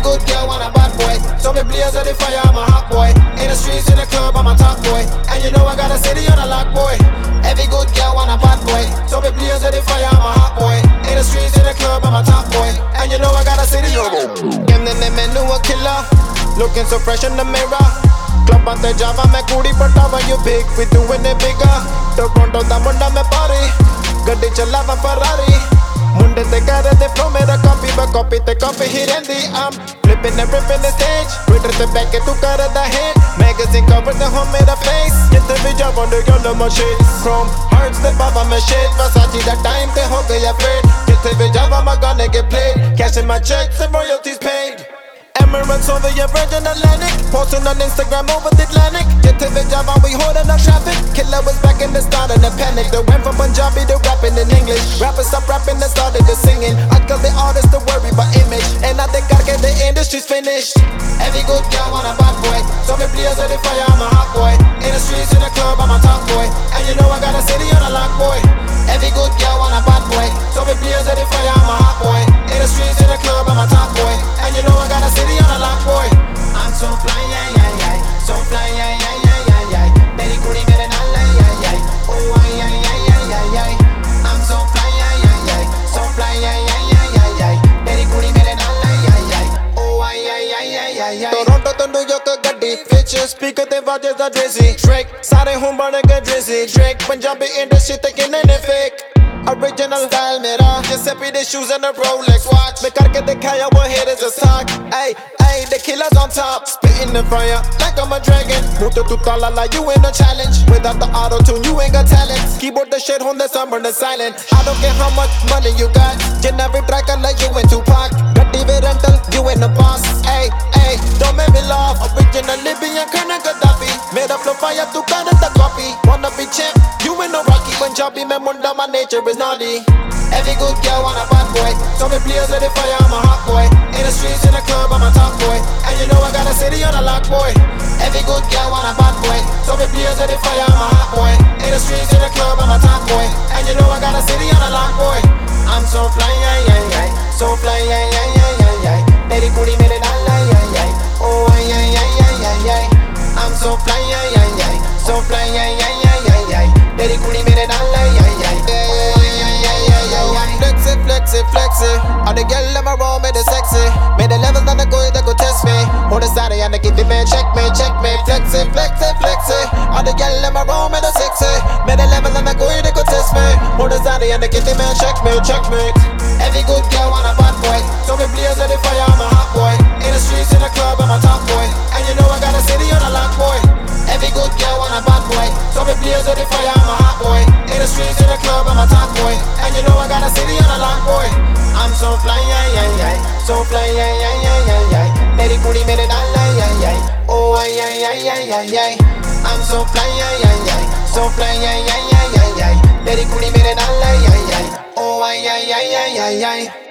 good girl want a bad boy. So me blaze of the fire, I'm a hot boy. In the streets, in the club, I'm a top boy. And you know I got a city on a lock, boy. Every good girl want a bad boy. So me blaze of the fire, I'm a hot boy. In the streets, in the club, I'm a top boy. And you know I got a city on a and then they knew a killer. Looking so fresh in the mirror. Club on the Java, me kudi patava you big. We doing it bigger. Toronto da munda me party. Gaddi chalava Ferrari. Munde te kare de flow mera copy but copy te copy hi rendi. I'm flipping and ripping the stage. Twitter te back tu kare da hit. Magazine cover the home mera face. Get the video on the girl my shit. Chrome hearts the baba me shit. Versace that time te ho gaya fade. Get the video my gonna get played. Cashing my checks and royalties paid. Emirates over your Virgin Atlantic. Posting on Instagram over the Atlantic. Get to the job and we holding up traffic. Killer was back in the start of the panic. They went from Punjabi to rapping in English. Rappers stop rapping and started to singing. I tell the artists to worry about image. And I think I get the industry's finished. Every good girl want a bad boy. So me blaze of the fire, I'm a hot boy. In the streets, in the club, I'm a top boy. And you know I got a city on a lock, boy. Every good girl want a bad boy. So me blaze of the fire, I'm a hot boy. In the streets, in the club, I'm a top boy. And you know I got a city on a lock, boy. I'm so fly, yeah, yeah, yeah. So fly, yeah, yeah, yeah, yeah, yeah. Meri kudi mere naal, yeah, yeah. Oh, yeah, yeah, yeah, yeah, yeah. I'm so fly, yeah, yeah, yeah. So fly, yeah, yeah, yeah, yeah, yeah. Meri kudi mere naal, yeah, yeah. Oh, yeah, yeah, yeah, yeah, yeah. Toronto to New York gaddi ਵਿੱਚ speaker ਤੇ ਵਾਜੇ ਦਾ Drizzy Drake ਸਾਰੇ ਹੁਣ ਬਣ ਗਏ Drizzy Drake Punjabi industry ਤੇ ਕਿੰਨੇ ਨੇ fake Original style mera Giuseppe the shoes and the Rolex watch Me karke dikhaya what haters is talk Ay, ay, the killers on top Spitting the fire like I'm a dragon Muta tu tala like you ain't a challenge Without the auto-tune you ain't got talent Keyboard the shit on the summer the silent I don't care how much money you got Jin every track I like you in Tupac Gaddi with rental you ain't the boss Ay, ay, don't make me laugh Original Libyan kinda Gaddafi Made up flow fire tu kinda the copy Wanna be champ you ain't no Rocky Punjabi me munda my nature is naughty Every good girl want a bad boy So me blaze of the fire, I'm a hot boy In the streets, in the club, I'm a top boy And you know I got a city on a lock, boy Every good girl want a bad boy So me blaze of the fire, I'm a hot boy In the streets, in the club, I'm a top boy And you know I got a city on a lock, boy I'm so fly, yeah, yeah, yeah So fly, yeah, yeah, yeah, yeah, yeah Meri kudi mere naal, yeah, yeah Oh, yeah, yeah, yeah, yeah, yeah I'm so fly, yeah, yeah, yeah So fly, yeah, yeah, yeah, yeah, yeah Meri kudi mere naal, yeah, yeah Flexy, all the girl in my room made it sexy. Made the levels on the go, they go test me. On the side, and I give it man, check me. Flexy. All the girl in my room made it sexy. Made the levels on the go, they go test me. On the side, and I give it man, check me. Every good girl want a bad boy. So me blaze of the fire, I'm a hot boy. In the streets, in the club, I'm a top boy. And you know I got a city on a lock, boy. Every good girl want a bad boy. So me blaze of the fire, I'm a hot boy. In the streets, in the club, I'm a top boy. And you know I got a city on a lock, boy. I'm so fly, yeah, yeah, yeah. So fly, yeah, yeah, yeah, yeah, yeah. Meri kudi mere naal, yeah, yeah. Oh, yeah, yeah, yeah, yeah, yeah. I'm so fly, yeah, yeah, yeah. So fly, yeah, yeah, yeah, yeah, yeah. Meri kudi mere naal, yeah, yeah. Oh, yeah, yeah, yeah, yeah, yeah.